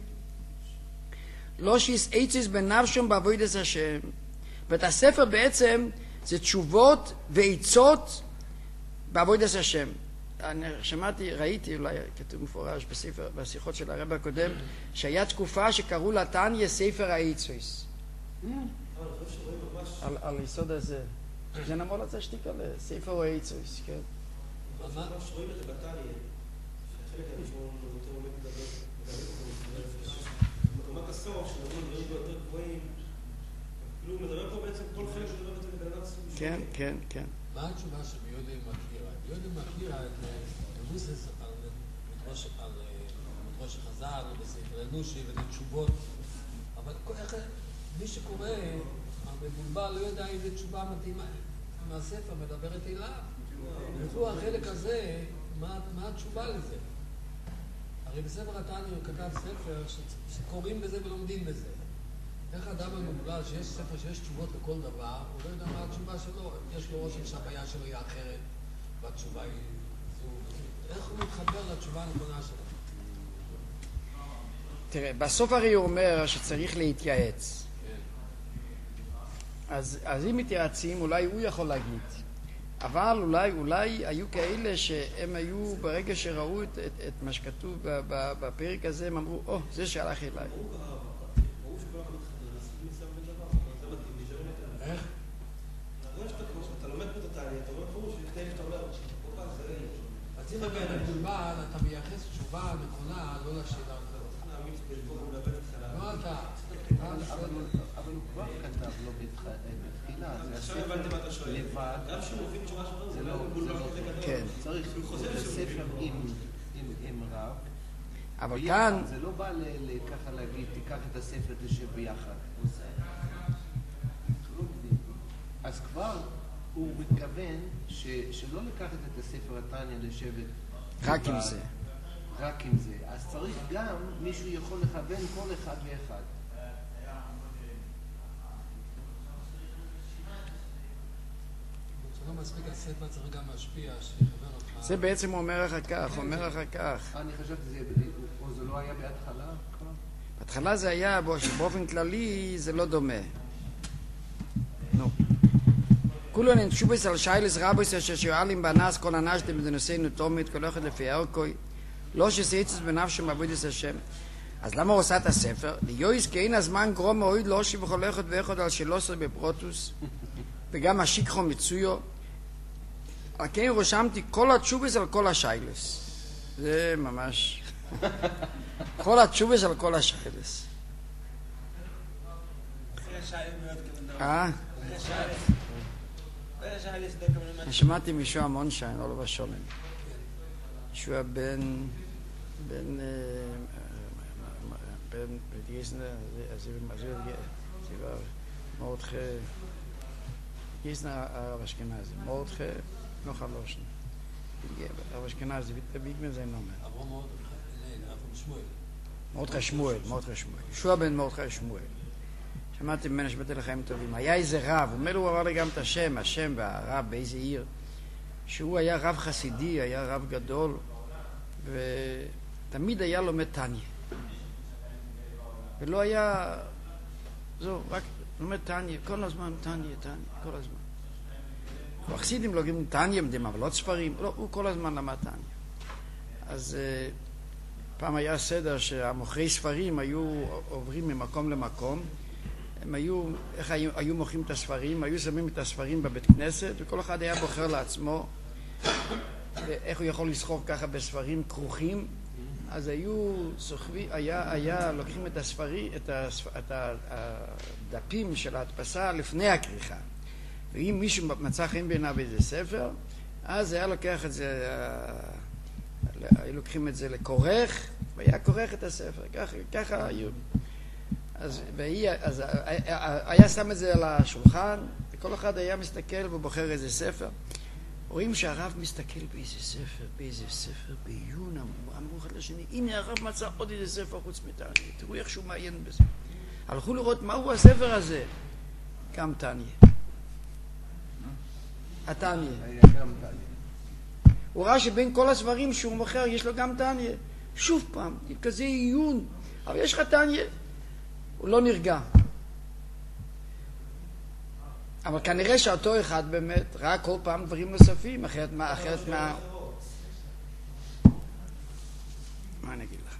S1: לא שיש עצס בנפשם בעבודת השם. ואת הספר בעצם זה תשובות ועיצות בעבודת השם. אני שמעתי, ראיתי, אולי כתוב מפורש בספר, בשיחות של הרב הקודם, שהיה תקופה שקראו לה תניא ספר העיצויס. על, על היסוד הזה. זה נמור לצה שתיקה לספר העיצויס, כן.
S4: ממש רואים את זה בתניא, שחלק הראשון יותר עומד לדבר, במקומת הסוף, שנראים דברים ביותר גבוהים, כאילו הוא מדבר פה בעצם כל חלק שמדבר בעצם בגנת סוג.
S1: כן, כן, כן.
S3: מה התשובה שביהודי מכירה? ביהודי מכירה את מבוסס על מדרוש חז"ל בספר אנושי ולתשובות, אבל איך מי שקורא המבולבל לא יודע איזה תשובה מתאימה מהספר מדברת אליו. ולפו החלק הזה, מה התשובה לזה? הרי בספר התניא הוא כתב ספר שקוראים בזה ולומדים בזה. איך אדם המבולבל שיש ספר שיש תשובות לכל דבר, הוא לא יודע מה התשובה שלו, יש לו רושם שהבעיה שלו היא אחרת, והתשובה היא זו. איך הוא מתחבר לתשובה הנכונה שלו?
S1: תראה, בסוף הרי הוא אומר שצריך להתייעץ. אז, אז אם מתייעצים, אולי הוא יכול להגיד. אבל אולי, אולי היו כאלה שהם היו, ברגע שראו את, את, את מה שכתוב בפרק הזה, הם אמרו, או, זה שהלך אליי.
S3: איך?
S4: אתה לומד פה את התניא, אתה אומר פירוש, וכדי שאתה אומר, אופה, זה...
S3: אז אם אתה מבולבל, אתה מייחס תשובה נכונה, לא לשאלה הזאת. לא אתה.
S5: אבל הוא כבר כתב לו בתחילה.
S4: עכשיו הבנתי מה אתה שואל.
S5: לבד.
S4: גם שהוא מבין תשובה שלו,
S5: זה לא...
S1: כן.
S5: צריך ספר עם רב.
S1: אבל כאן...
S5: זה לא בא ככה להגיד, תיקח את הספר, תשב ביחד. אז כבר הוא מתכוון שלא לקחת את הספר התניא לשבת
S1: רק עם זה.
S5: רק עם זה. אז צריך גם מישהו יכול לכוון כל אחד ואחד.
S3: שלא מספיק הספר צריך גם להשפיע, שיכוון אותך.
S1: זה בעצם אומר אחר כך, אומר אחר כך.
S5: אני חשבתי שזה לא היה בהתחלה כבר?
S1: בהתחלה זה היה, באופן כללי זה לא דומה. נו. כולו נשובס על שיילס רבוס אשר שואלים בנס כל הנש דמדנוסינו תומית כל אחד לפי ערכוי לא שסייצס בנפשו מעבודת השם. אז למה הוא עושה את הספר? ליועיס כי אין הזמן גרום מאוד לא שיב בכל אחד ואחד על שלושה בפרוטוס וגם השיקחו מצויו. על כן רושמתי כל התשובס על כל השיילס. זה ממש כל התשובס על כל השיילס. אה? אני שמעתי מישוע מונשיין, לא לבא שולם. מישוע בן... בן... בן... בגיסנה... זה כבר... מורדכי... גיסנה הרב אשכנזי. מורדכי... לא חלושן. הרב אשכנזי, ביגמן זה נאמר.
S3: אברהם מורדכי שמואל.
S1: מורדכי שמואל, מורדכי שמואל. ישוע בן מורדכי שמואל. שמעתי ממנו שבאתי לחיים טובים. היה איזה רב, הוא אומר לו, הוא אמר לי גם את השם, השם והרב באיזה עיר, שהוא היה רב חסידי, היה רב גדול, ותמיד היה לומד תניא. ולא היה, זהו, רק לומד תניא, כל הזמן תניא, תניא, כל הזמן. החסידים לא גידים תניא, אבל לא ספרים, לא, הוא כל הזמן למד תניא. אז פעם היה סדר שהמוכרי ספרים היו עוברים ממקום למקום, הם היו, איך היו, היו מוכרים את הספרים, היו שמים את הספרים בבית כנסת, וכל אחד היה בוחר לעצמו איך הוא יכול לסחוב ככה בספרים כרוכים. אז היו סוחבים, היה, היה לוקחים את הספרים, את, הספ, את הדפים של ההדפסה לפני הכריכה. ואם מישהו מצא חן בעיניו איזה ספר, אז היה לוקח את זה, היו לוקחים את זה לכורך, והיה כורך את הספר, ככה, ככה היו. אז, והיא, אז היה שם את זה על השולחן, וכל אחד היה מסתכל ובוחר איזה ספר. רואים שהרב מסתכל באיזה ספר, באיזה ספר, בעיון, אמרו אחד לשני, הנה הרב מצא עוד איזה ספר חוץ מתניא, תראו איך שהוא מעיין בזה. הלכו לראות מהו הספר הזה, גם תניא. התניא. הוא ראה שבין כל הספרים שהוא מוכר יש לו גם תניא. שוב פעם, כזה עיון, אבל יש לך תניא. הוא לא נרגע. אבל כנראה שאותו אחד באמת ראה כל פעם דברים נוספים, אחרת מה, אחרת מה... מה אני אגיד לך?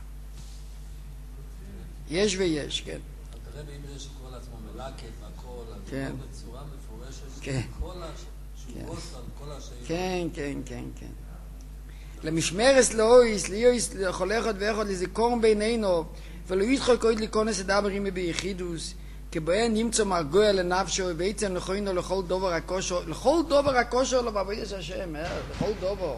S1: יש ויש, כן.
S3: תראה באם זה שקורא לעצמו מלאקת והכל,
S1: כן.
S3: בצורה מפורשת,
S1: כן.
S3: כל השורות על כל השאלות.
S1: כן, כן, כן, כן. למשמרס לאויס, ליויס, לכל אחד ואחד, לזיכרון בינינו, ולא ידחוק עוד לכונס דברים ביחידוס, כי בהן נמצא מרגוע לנפשו, ובעצם נכוינו לכל דובר הכושר, לכל דובר הכושר לא בעבודת השם, לכל דובר.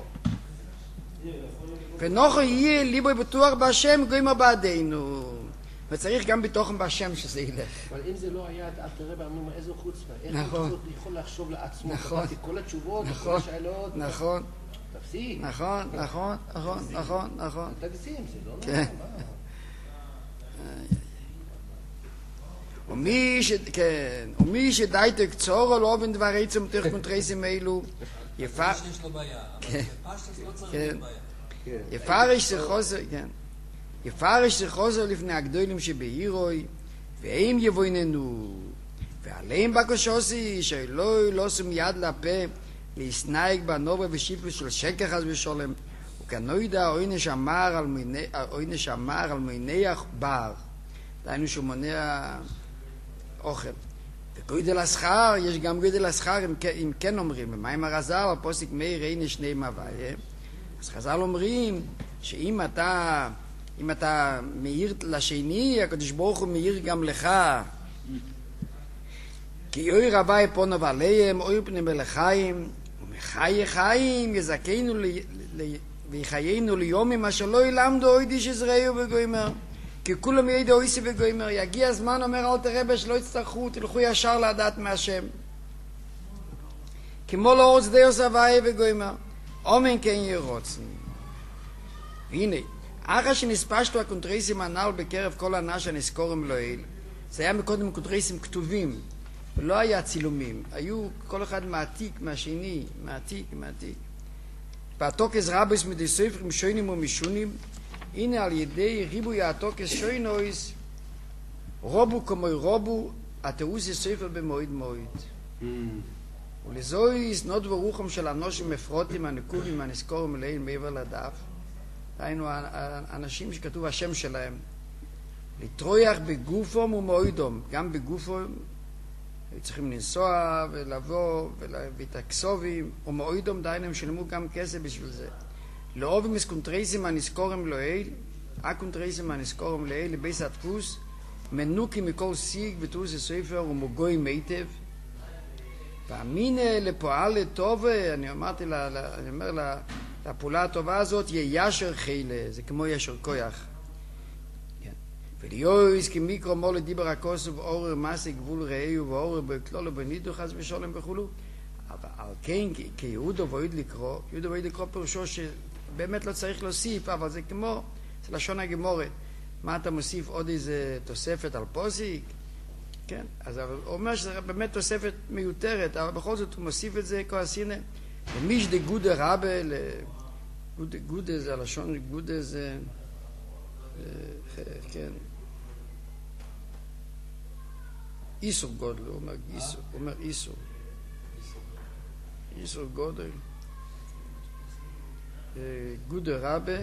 S1: ונוכו יהיה ליבוי בטוח בהשם, גוימה בעדינו. וצריך גם בתוכם בהשם שזה ילך.
S5: אבל אם זה לא היה, אל תראה באמרים איזו חוצפה. איך
S1: נכון.
S5: הוא יכול לחשוב לעצמו,
S1: נכון.
S5: קבעתי כל התשובות, כל
S1: נכון.
S5: השאלות.
S1: נכון.
S5: תפסיק.
S1: נכון, נכון, נכון, נכון, נכון.
S5: אל תגזים, זה לא
S1: כן.
S5: נורא.
S1: ומי ש... כן, ומי שדייתק צורו לא אובן דבר עצם תוך מוטרסים אלו, יפר...
S3: שיש לו בעיה, אבל בפשטוס לא צריך
S1: כן.
S3: להיות בעיה.
S1: יפרש זה חוזר, כן. יפרש זה חוזר לפני הגדולים שבהירוי, והם יבויננו, ועליהם בקושוסי, שלא לא שום יד לפה, להסנאיק בנובה ושיפוס של שקר חס ושולם, וכנוידע אוינש אמר על מיני, אוינש אמר על מיניח בר, דהיינו שהוא מונע אוכל. וגודל השכר, יש גם גודל השכר, אם, אם כן אומרים, במים הרזל, הפוסק מאיר אין שני מהוויה, אז חז"ל אומרים שאם אתה, אם אתה מאיר לשני, הקדוש ברוך הוא מאיר גם לך. כי אוי רבי פונו עליהם, אוי פני מלחיים, ומחי חיים יזכנו ויחיינו ליומים אשר לא ילמדו אוידי שזרעו וגוימר. כי כולם ידעו אויסי וגוימר. יגיע הזמן, אומר אל תרבה, שלא יצטרכו, תלכו ישר לדעת מהשם. כמו לא רוצה דיוס הוואי וגוימר. אומן כן ירוצן. והנה, אחרי שנספשתו הקונטרסים הנ"ל בקרב כל האנש הנזכורם לאל, זה היה מקודם קונטרסים כתובים, ולא היה צילומים. היו כל אחד מעתיק מהשני, מעתיק, מעתיק. והתוקס רבס מדי ספרים שוינים ומשונים, הנה על ידי ריבוי התוקס שוינויס, רובו כמו רובו, התאוסי ספר במועד מועד. ולזויס נוד ורוחם של אנושים מפרוטים, הנקובים, הנזכורים לאל מעבר לדף. היינו האנשים שכתוב השם שלהם. לטרויח בגופום ומועדום, גם בגופום, צריכים לנסוע ולבוא ולהביא הכסובים, ומועדום דיינו הם שלמו גם כסף בשביל זה. לאובים מסקונטרסים הנזכורים לאל, הקונטרסים הנזכורים לאל, לביס הדפוס, מנוקים מכל סיג ותרוס הספר ומוגוי מיטב, והמינה לפועל לטוב, אני אמרתי, לה, לה, אני אומר לה, לפעולה הטובה הזאת יהיה ישר חילה, זה כמו ישר כוח. כן. וליועס כמיקרו מולה דיבר הכוסו ואורר מסי גבול ראיו ואורר בכלולו בנידו חס ושולם וכולו. אבל על כן, כיהודו ואוהד לקרוא, יהודו ואוהד לקרוא פירושו שבאמת לא צריך להוסיף, אבל זה כמו, זה לשון הגמורת. מה אתה מוסיף עוד איזה תוספת על פוסיק? כן, אז הוא אומר שזה באמת תוספת מיותרת, אבל בכל זאת הוא מוסיף את זה, כועסינה. ומיש דה גודה רבה, גודה, גודה זה הלשון, גודה זה, כן, איסור גודל, הוא אומר איסור, הוא אומר איסור, איסור גודל, גודה רבה,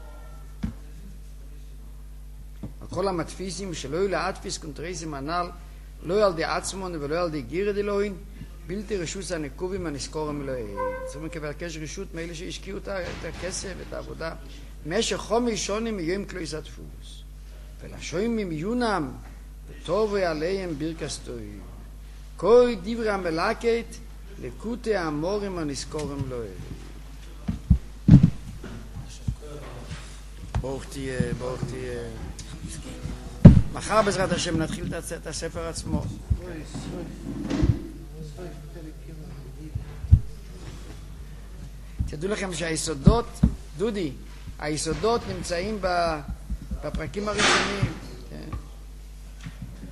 S1: על כל המתפיסים שלא יהיו להדפיס קונטרסים הנ"ל, לא יהיה על די עצמון ולא יהיה על די גירד אלוהים, בלתי רשות הנקובים הנזכורם אלוהים. צריכים לקבל רשות מאלה שהשקיעו את הכסף ואת העבודה. משך חומי שונים מיום כלויס הדפוס. ולשוים ממיונם, וטוב עליהם בירקסטוי. כל דברי המלאקת, לקוטי המורים הנזכורם אלוהים. ברוך תהיה, ברוך תהיה. מחר בעזרת השם נתחיל את הספר עצמו. תדעו לכם שהיסודות, דודי, היסודות נמצאים בפרקים הראשונים.